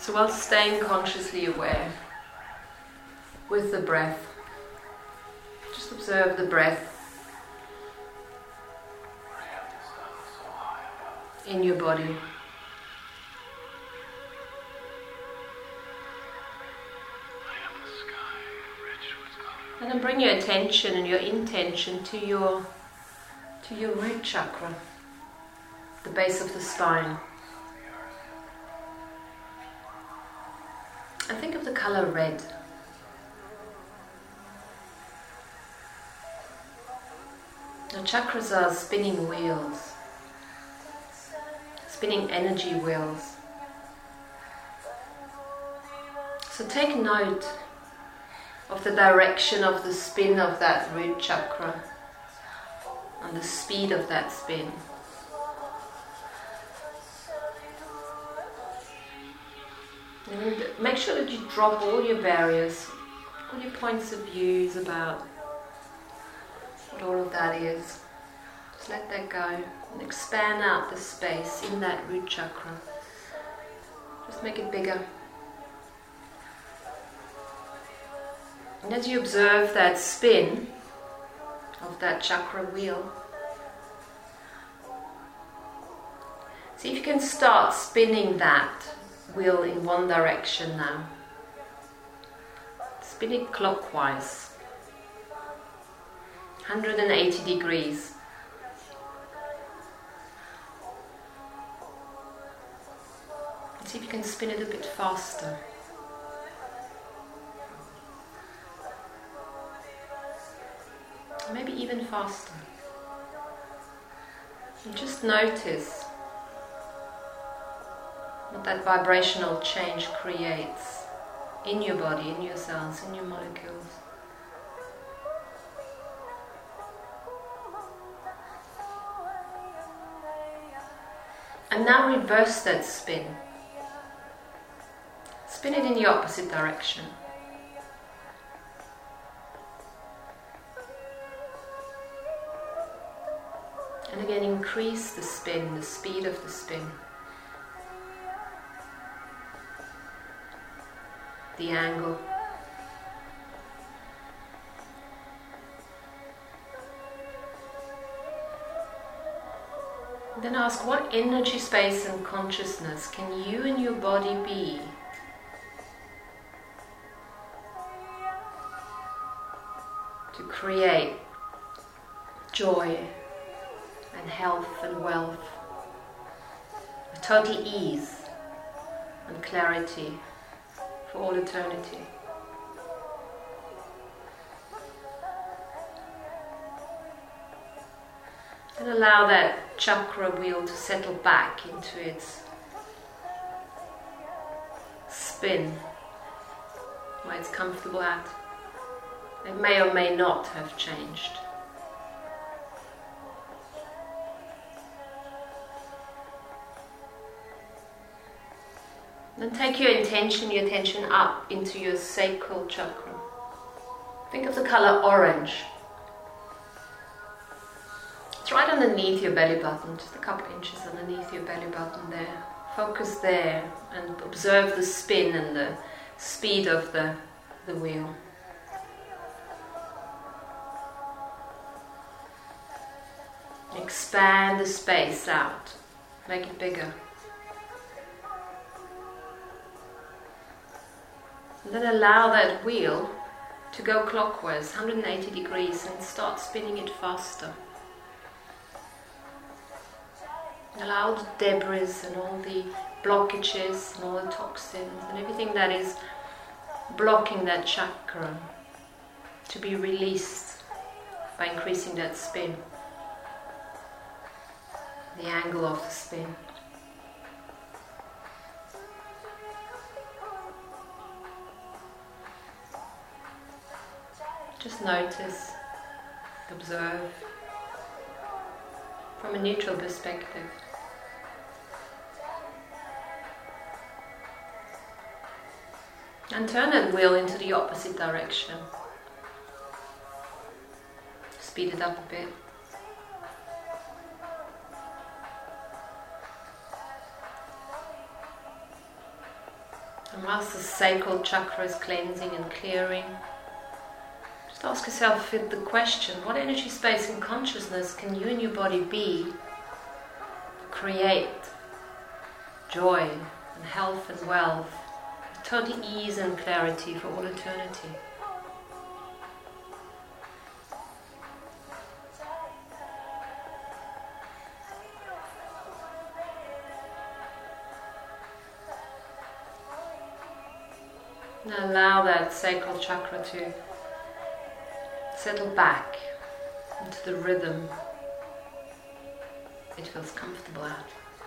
So while staying consciously aware with the breath, just observe the breath in your body. And then bring your attention and your intention to your root chakra, the base of the spine. And think of the color red. The chakras are spinning wheels, spinning energy wheels. So take note of the direction of the spin of that root chakra and the speed of that spin. And make sure that you drop all your barriers, all your points of views about what all of that is. Just let that go and expand out the space in that root chakra. Just make it bigger. And as you observe that spin of that chakra wheel, see if you can start spinning that wheel in one direction now. Spin it clockwise, 180 degrees. And see if you can spin it a bit faster. Maybe even faster. And just notice what that vibrational change creates in your body, in your cells, in your molecules. And now reverse that spin. Spin it in the opposite direction. And again, increase the spin, the speed of the spin, the angle. And then ask, what energy, space and consciousness can you and your body be to create joy and health and wealth, with total ease and clarity for all eternity. And allow that chakra wheel to settle back into its spin where it's comfortable at. It may or may not have changed. Then take your attention up into your sacral chakra. Think of the color orange. It's right underneath your belly button, just a couple inches underneath your belly button there. Focus there and observe the spin and the speed of the wheel. Expand the space out. Make it bigger. And then allow that wheel to go clockwise, 180 degrees, and start spinning it faster. Allow the debris and all the blockages and all the toxins and everything that is blocking that chakra to be released by increasing that spin, the angle of the spin. Just notice, observe from a neutral perspective. And turn that wheel into the opposite direction. Speed it up a bit. Whilst the sacral chakra is cleansing and clearing, just ask yourself the question, what energy, space and consciousness can you and your body be to create joy and health and wealth, total ease and clarity for all eternity? Now allow that sacral chakra to settle back into the rhythm it feels comfortable at.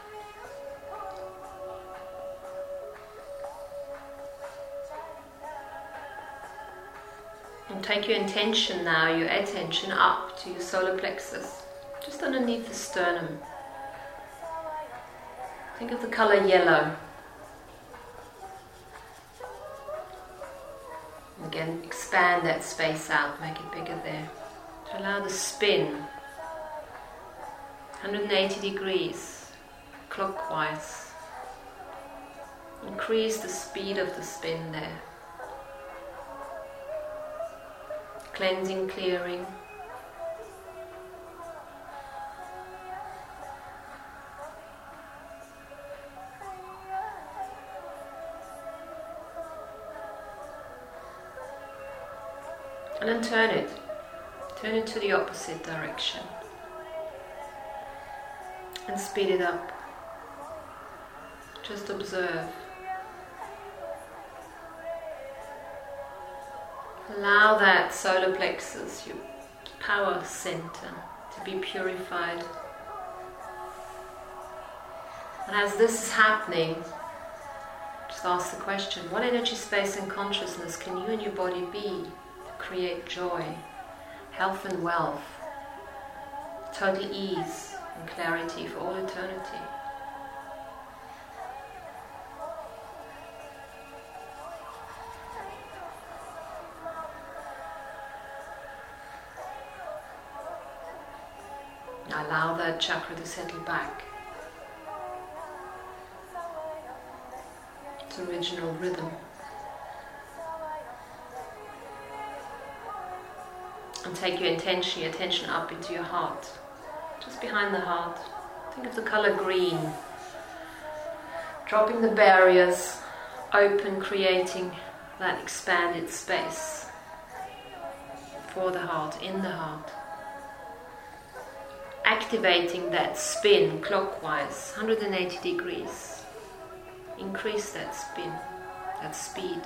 And take your intention now, your attention up to your solar plexus, just underneath the sternum. Think of the color yellow. Again, expand that space out, make it bigger there. To allow the spin, 180 degrees, clockwise. Increase the speed of the spin there. Cleansing, clearing. And then turn it to the opposite direction and speed it up. Just observe. Allow that solar plexus, your power center, to be purified. And as this is happening, just ask the question, what energy, space and consciousness can you and your body be create joy, health and wealth, total ease and clarity for all eternity? Now allow that chakra to settle back. Its original rhythm. And take your attention up into your heart, just behind the heart. Think of the color green. Dropping the barriers, open, creating that expanded space for the heart, in the heart. Activating that spin clockwise, 180 degrees. Increase that spin, that speed.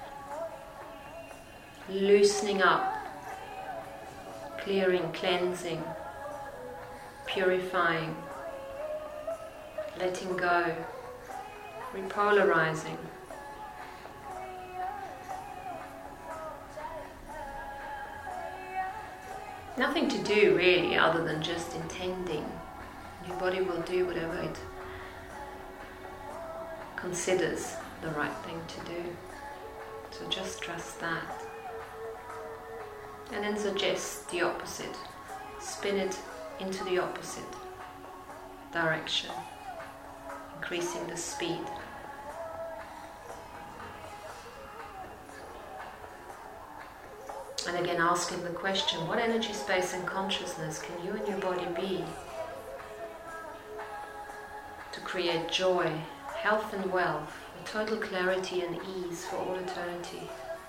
Loosening up. Clearing, cleansing, purifying, letting go, repolarizing. Nothing to do really other than just intending. Your body will do whatever it considers the right thing to do. So just trust that. And then suggest the opposite. Spin it into the opposite direction, increasing the speed. And again asking the question, what energy, space and consciousness can you and your body be to create joy, health and wealth, total clarity and ease for all eternity?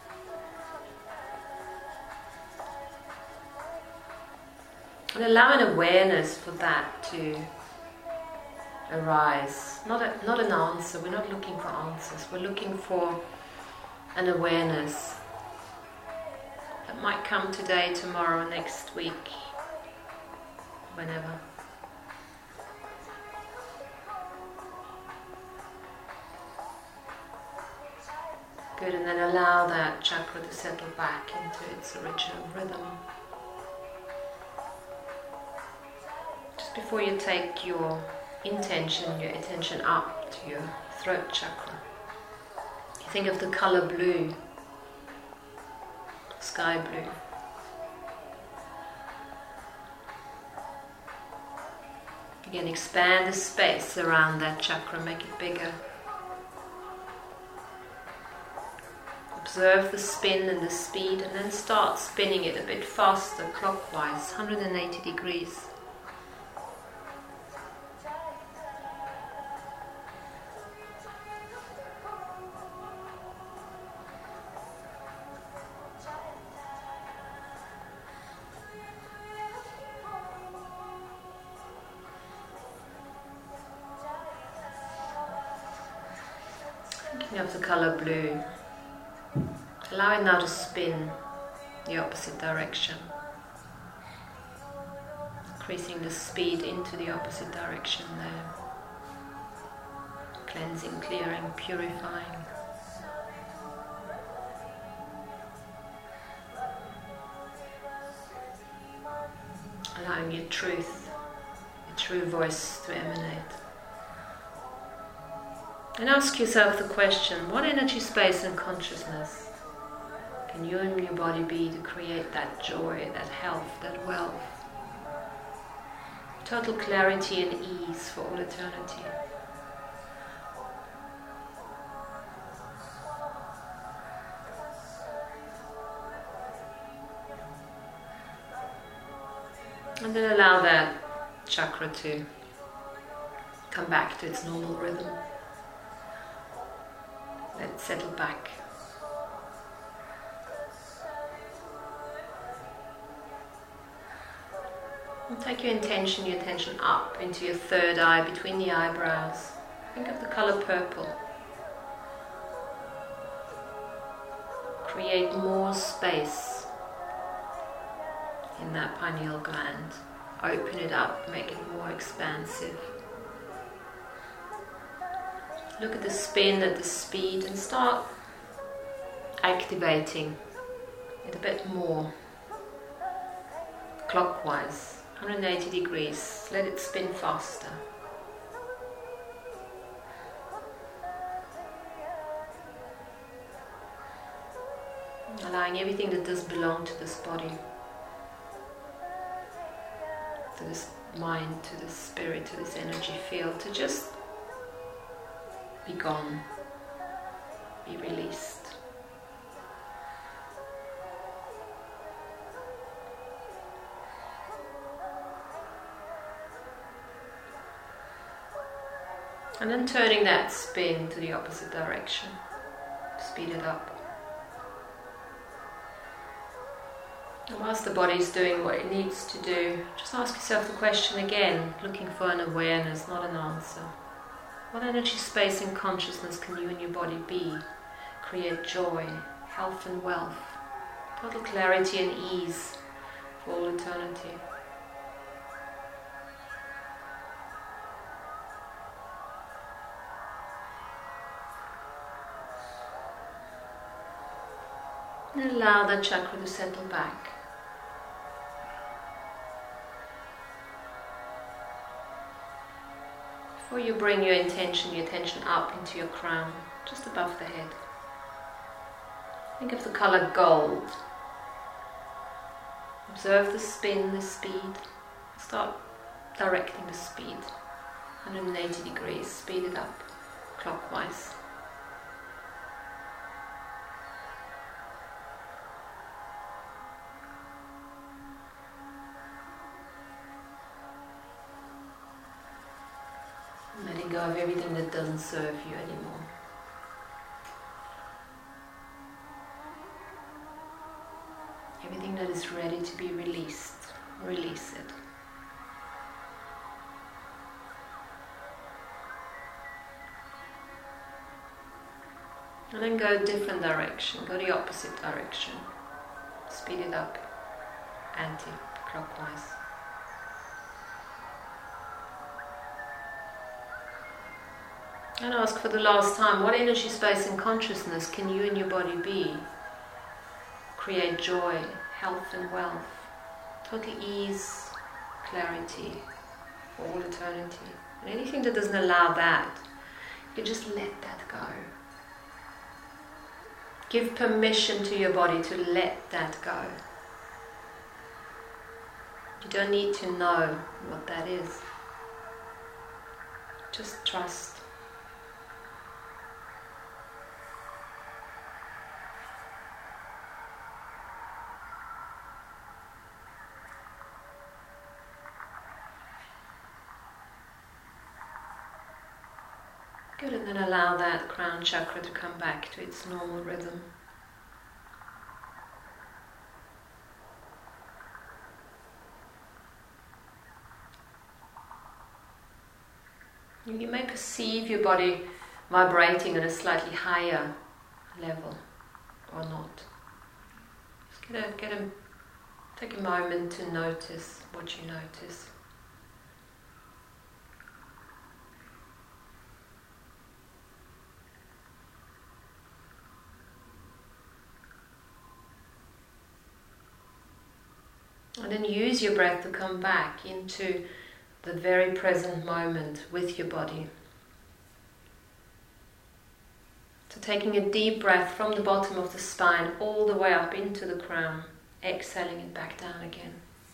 And allow an awareness for that to arise. Not an answer. We're not looking for answers. We're looking for an awareness that might come today, tomorrow, next week, whenever. Good, and then allow that chakra to settle back into its original rhythm. Just before you take your attention up to your throat chakra, you think of the color blue, sky blue. Again, expand the space around that chakra, make it bigger. Observe the spin and the speed, and then start spinning it a bit faster, clockwise, 180 degrees. Thinking of the color blue. Allow it now to spin the opposite direction, increasing the speed into the opposite direction there, cleansing, clearing, purifying. Allowing your truth, your true voice to emanate. And ask yourself the question, what energy, space and consciousness can you and your body be to create that joy, that health, that wealth? Total clarity and ease for all eternity. And then allow that chakra to come back to its normal rhythm. Let it settle back. And take your attention up into your third eye, between the eyebrows. Think of the color purple. Create more space in that pineal gland. Open it up, make it more expansive. Look at the spin, at the speed, and start activating it a bit more. Clockwise, 180 degrees. Let it spin faster. Allowing everything that does belong to this body, to this mind, to this spirit, to this energy field, to just be gone, be released. And then turning that spin to the opposite direction, speed it up. And whilst the body is doing what it needs to do, just ask yourself the question again, looking for an awareness, not an answer. What energy, space and consciousness can you and your body be? Create joy, health and wealth, total clarity and ease for all eternity. And allow that chakra to settle back. Before you bring your attention up into your crown, just above the head. Think of the color gold. Observe the spin, the speed. Start directing the speed. 180 degrees, speed it up, clockwise. Letting go of everything that doesn't serve you anymore. Everything that is ready to be released, release it. And then go a different direction, go the opposite direction. Speed it up, anti-clockwise. And ask for the last time, what energy, space and consciousness can you and your body be? Create joy, health and wealth, total ease, clarity for all eternity. And anything that doesn't allow that, you just let that go. Give permission to your body to let that go. You don't need to know what that is. Just trust. Good, and then allow that crown chakra to come back to its normal rhythm. You may perceive your body vibrating at a slightly higher level or not. Just take a moment to notice what you notice. And then use your breath to come back into the very present moment with your body. So taking a deep breath from the bottom of the spine all the way up into the crown, exhaling it back down again.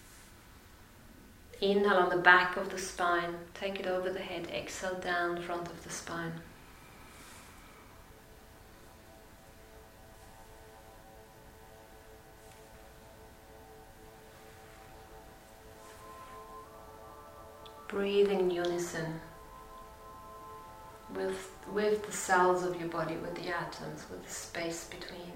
Inhale on the back of the spine, take it over the head, exhale down the front of the spine. Breathing in unison with the cells of your body, with the atoms, with the space between.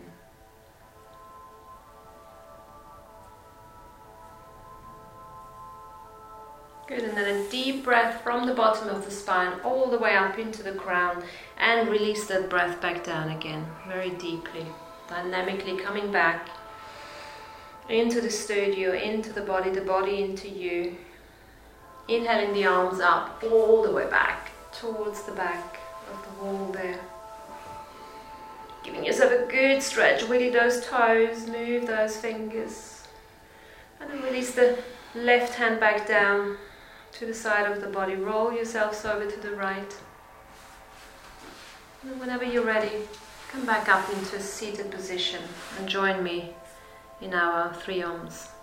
Good, and then a deep breath from the bottom of the spine all the way up into the crown, and release that breath back down again, very deeply, dynamically coming back into the studio, into the body into you. Inhaling the arms up all the way back towards the back of the wall there. Giving yourself a good stretch, wiggle those toes, move those fingers. And then release the left hand back down to the side of the body. Roll yourselves over to the right. And whenever you're ready, come back up into a seated position and join me in our 3 Oms.